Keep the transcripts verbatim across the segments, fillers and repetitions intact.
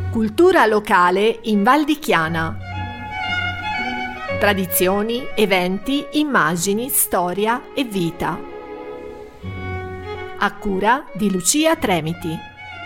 Cultura locale in Val di Chiana. Tradizioni, eventi, immagini, storia e vita. A cura di Lucia Tremiti.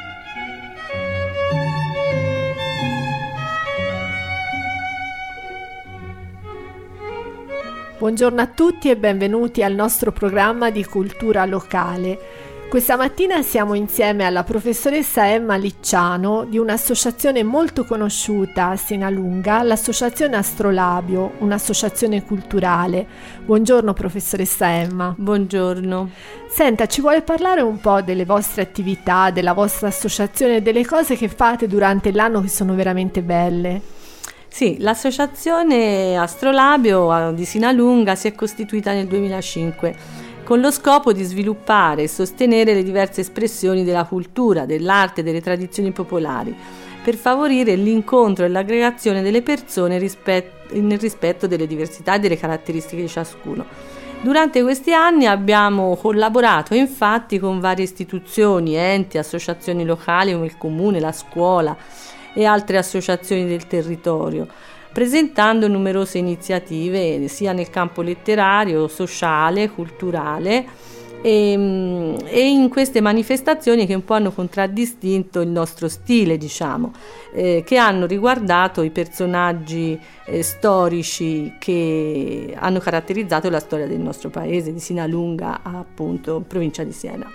Buongiorno a tutti e benvenuti al nostro programma di cultura locale. Questa mattina siamo insieme alla professoressa Emma Licciano di un'associazione molto conosciuta a Sinalunga, l'Associazione Astrolabio, un'associazione culturale. Buongiorno professoressa Emma. Buongiorno. Senta, ci vuole parlare un po' delle vostre attività, della vostra associazione, delle cose che fate durante l'anno che sono veramente belle? Sì, l'associazione Astrolabio di Sinalunga si è costituita nel duemilacinque con lo scopo di sviluppare e sostenere le diverse espressioni della cultura, dell'arte e delle tradizioni popolari, per favorire l'incontro e l'aggregazione delle persone rispet- nel rispetto delle diversità e delle caratteristiche di ciascuno. Durante questi anni abbiamo collaborato infatti con varie istituzioni, enti, associazioni locali come il comune, la scuola e altre associazioni del territorio, presentando numerose iniziative sia nel campo letterario, sociale, culturale e, e in queste manifestazioni che un po' hanno contraddistinto il nostro stile, diciamo, eh, che hanno riguardato i personaggi eh, storici che hanno caratterizzato la storia del nostro paese, di Sinalunga, appunto, provincia di Siena.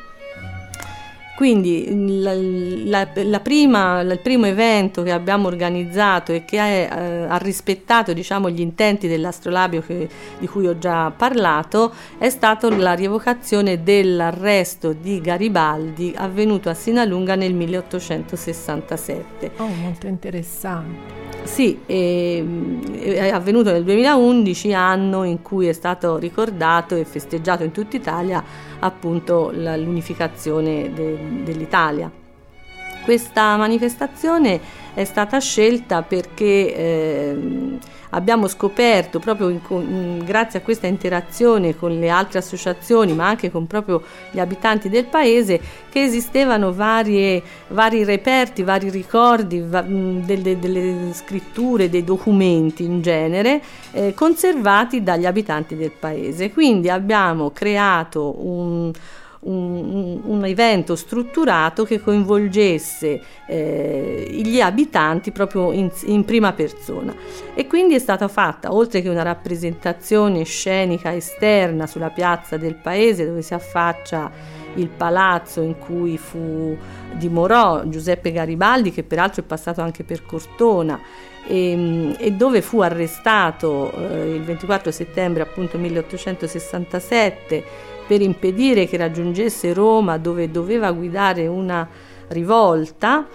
Quindi la, la, la prima, il primo evento che abbiamo organizzato e che è, eh, ha rispettato, diciamo, gli intenti dell'astrolabio che, di cui ho già parlato, è stato la rievocazione dell'arresto di Garibaldi avvenuto a Sinalunga nel milleottocentosessantasette. Oh, molto interessante. Sì, è, è avvenuto nel duemilaundici, anno in cui è stato ricordato e festeggiato in tutta Italia appunto la, l'unificazione de, dell'Italia. Questa manifestazione è stata scelta perché eh, abbiamo scoperto proprio in, in, grazie a questa interazione con le altre associazioni, ma anche con proprio gli abitanti del paese, che esistevano varie, vari reperti, vari ricordi, va, delle, delle scritture, dei documenti in genere, eh, conservati dagli abitanti del paese. Quindi abbiamo creato un Un, un evento strutturato che coinvolgesse eh, gli abitanti proprio in, in prima persona, e quindi è stata fatta, oltre che una rappresentazione scenica esterna sulla piazza del paese dove si affaccia il palazzo in cui fu dimorò Giuseppe Garibaldi, che peraltro è passato anche per Cortona, e, e dove fu arrestato eh, il ventiquattro settembre appunto milleottocentosessantasette per impedire che raggiungesse Roma, dove doveva guidare una rivolta.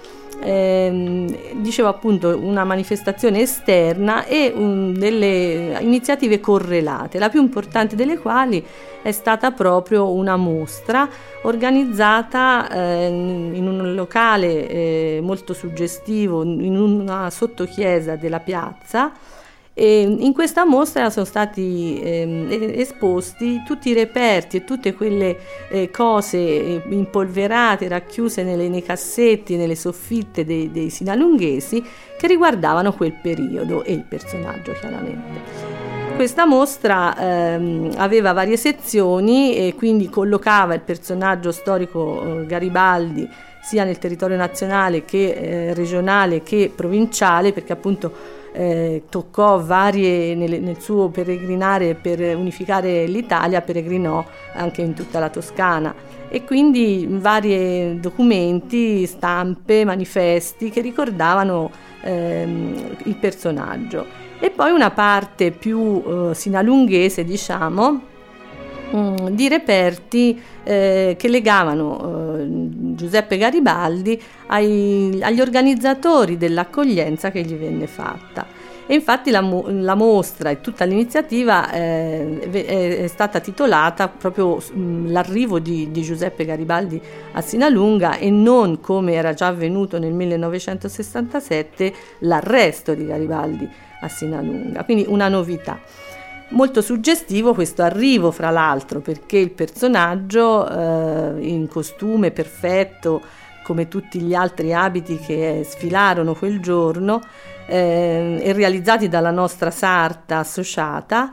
Eh, dicevo appunto una manifestazione esterna e um, delle iniziative correlate, la più importante delle quali è stata proprio una mostra organizzata eh, in un locale eh, molto suggestivo, in una sottochiesa della piazza. E in questa mostra sono stati eh, esposti tutti i reperti e tutte quelle eh, cose impolverate, racchiuse nelle, nei cassetti, nelle soffitte dei, dei sinalunghesi, che riguardavano quel periodo e il personaggio, chiaramente. Questa mostra ehm, aveva varie sezioni e quindi collocava il personaggio storico eh, Garibaldi sia nel territorio nazionale che eh, regionale che provinciale, perché appunto Eh, toccò varie nel, nel suo peregrinare per unificare l'Italia, peregrinò anche in tutta la Toscana, e quindi vari documenti, stampe, manifesti che ricordavano ehm, il personaggio. E poi una parte più eh, sinalunghese, diciamo, mh, di reperti eh, che legavano eh, Giuseppe Garibaldi ai, agli organizzatori dell'accoglienza che gli venne fatta. E infatti la, la mostra e tutta l'iniziativa eh, è, è stata titolata proprio mh, l'arrivo di, di Giuseppe Garibaldi a Sinalunga, e non, come era già avvenuto nel millenovecentosessantasette, l'arresto di Garibaldi a Sinalunga. Quindi una novità. Molto suggestivo questo arrivo, fra l'altro, perché il personaggio eh, in costume perfetto, come tutti gli altri abiti che sfilarono quel giorno eh, e realizzati dalla nostra sarta associata.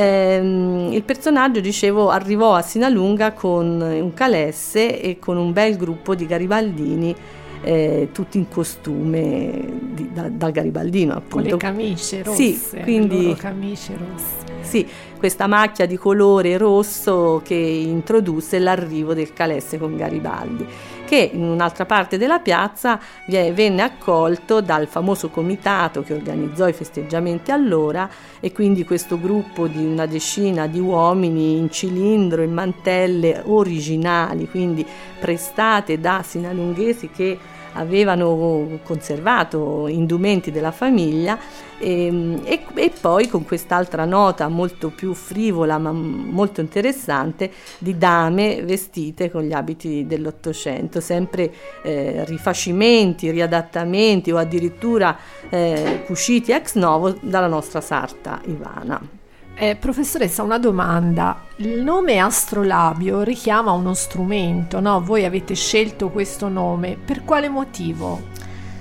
Eh, il personaggio, dicevo, arrivò a Sinalunga con un calesse e con un bel gruppo di garibaldini, eh, tutti in costume di, da, dal garibaldino, appunto. Con le camicie rosse. Sì, quindi, le loro camicie rosse. Sì, questa macchia di colore rosso che introdusse l'arrivo del calesse con Garibaldi, che in un'altra parte della piazza venne accolto dal famoso comitato che organizzò i festeggiamenti allora, e quindi questo gruppo di una decina di uomini in cilindro, in mantelle originali, quindi prestate da sinalunghesi che avevano conservato indumenti della famiglia, e, e, e poi con quest'altra nota molto più frivola ma molto interessante di dame vestite con gli abiti dell'Ottocento, sempre eh, rifacimenti, riadattamenti o addirittura eh, cuciti ex novo dalla nostra sarta ivana. Eh, professoressa, una domanda. Il nome astrolabio richiama uno strumento, no? Voi avete scelto questo nome, per quale motivo?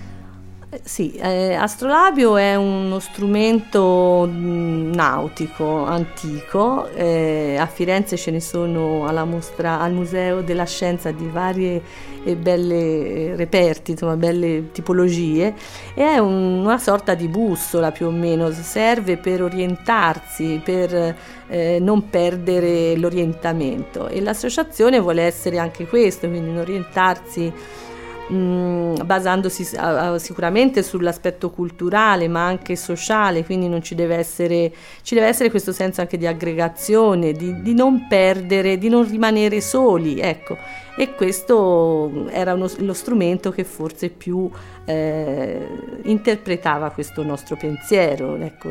Eh, sì, eh, astrolabio è uno strumento mh, nautico antico, eh, a Firenze ce ne sono alla mostra, al Museo della Scienza, di varie e belle eh, reperti, insomma belle tipologie, e è un, una sorta di bussola più o meno, serve per orientarsi, per eh, non perdere l'orientamento, e l'associazione vuole essere anche questo, quindi un orientarsi mh, basandosi uh, sicuramente sull'aspetto culturale ma anche sociale, quindi non ci deve essere ci deve essere questo senso anche di aggregazione, di, di non perdere, di non rimanere soli, ecco. E questo era uno, lo strumento che forse più eh, interpretava questo nostro pensiero, ecco,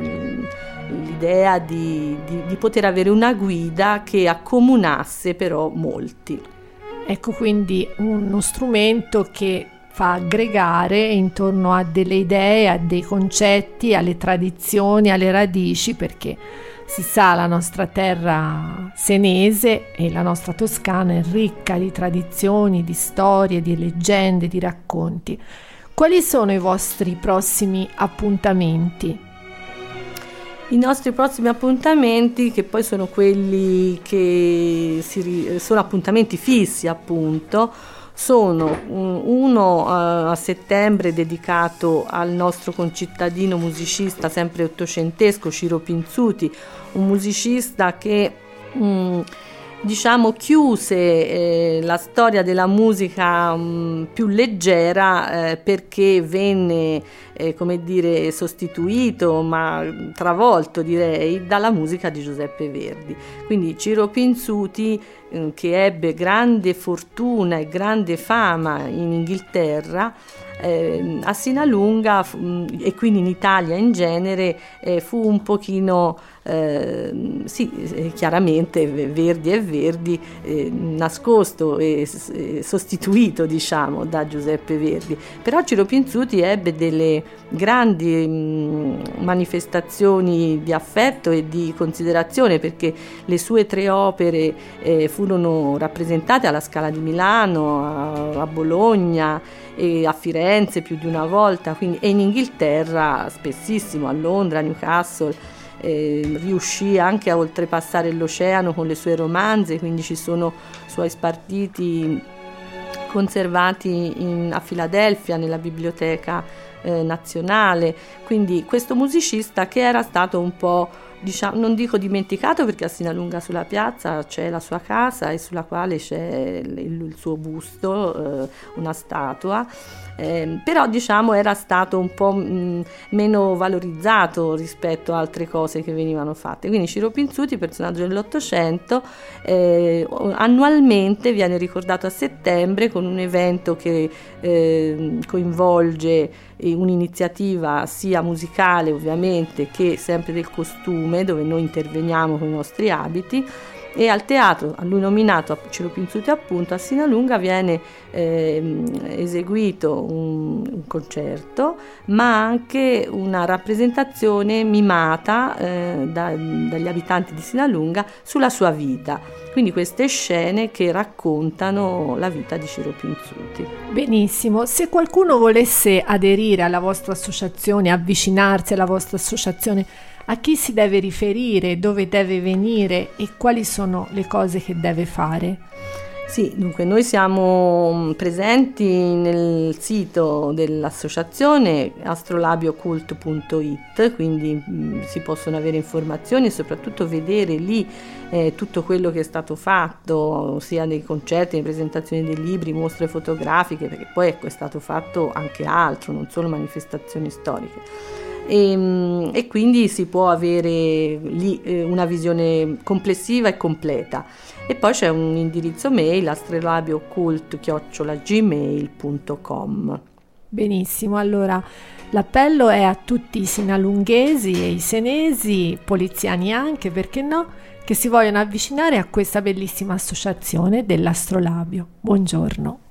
l'idea di, di, di poter avere una guida che accomunasse però molti. Ecco, quindi uno strumento che fa aggregare intorno a delle idee, a dei concetti, alle tradizioni, alle radici, perché si sa, la nostra terra senese e la nostra Toscana è ricca di tradizioni, di storie, di leggende, di racconti. Quali sono i vostri prossimi appuntamenti? I nostri prossimi appuntamenti, che poi sono quelli che si, sono appuntamenti fissi, appunto, sono uno a settembre dedicato al nostro concittadino musicista sempre ottocentesco Ciro Pinzuti, un musicista che mh, diciamo chiuse eh, la storia della musica mh, più leggera eh, perché venne eh, come dire sostituito, ma travolto direi, dalla musica di Giuseppe Verdi. Quindi Ciro Pinzuti, eh, che ebbe grande fortuna e grande fama in Inghilterra, eh, a Sinalunga f- e quindi in Italia in genere eh, fu un pochino eh, sì, eh, chiaramente Verdi è Verdi, eh, nascosto e eh, sostituito diciamo da Giuseppe Verdi, però Ciro Pinzuti ebbe delle grandi mh, manifestazioni di affetto e di considerazione, perché le sue tre opere eh, furono rappresentate alla Scala di Milano, a, a Bologna e a Firenze più di una volta, quindi, e in Inghilterra spessissimo, a Londra, a Newcastle. Eh, riuscì anche a oltrepassare l'oceano con le sue romanze, quindi ci sono suoi spartiti conservati in, a Filadelfia nella biblioteca eh, nazionale. Quindi questo musicista che era stato un po', diciamo, non dico dimenticato, perché a Sinalunga sulla piazza c'è la sua casa e sulla quale c'è il, il suo busto, eh, una statua, eh, però diciamo era stato un po' mh, meno valorizzato rispetto a altre cose che venivano fatte. Quindi Ciro Pinzuti, personaggio dell'Ottocento, eh, annualmente viene ricordato a settembre con un evento che eh, coinvolge un'iniziativa sia musicale ovviamente che sempre del costume, dove noi interveniamo con i nostri abiti, E al teatro, a lui nominato a Ciro Pinzuti appunto, a Sinalunga viene eh, eseguito un, un concerto, ma anche una rappresentazione mimata eh, da, dagli abitanti di Sinalunga sulla sua vita. Quindi queste scene che raccontano la vita di Ciro Pinzuti. Benissimo, se qualcuno volesse aderire alla vostra associazione, avvicinarsi alla vostra associazione, a chi si deve riferire, dove deve venire e quali sono le cose che deve fare? Sì, dunque noi siamo presenti nel sito dell'associazione astrolabiocult punto it, quindi mh, si possono avere informazioni e soprattutto vedere lì eh, tutto quello che è stato fatto, sia nei concerti, nelle presentazioni dei libri, mostre fotografiche, perché poi ecco, è stato fatto anche altro, non solo manifestazioni storiche. E, e quindi si può avere lì eh, una visione complessiva e completa. E poi c'è un indirizzo mail astrolabiocult chiocciola gmail punto com. Benissimo, allora l'appello è a tutti i sinalunghesi e i senesi, poliziani anche, perché no, che si vogliono avvicinare a questa bellissima associazione dell'astrolabio. Buongiorno.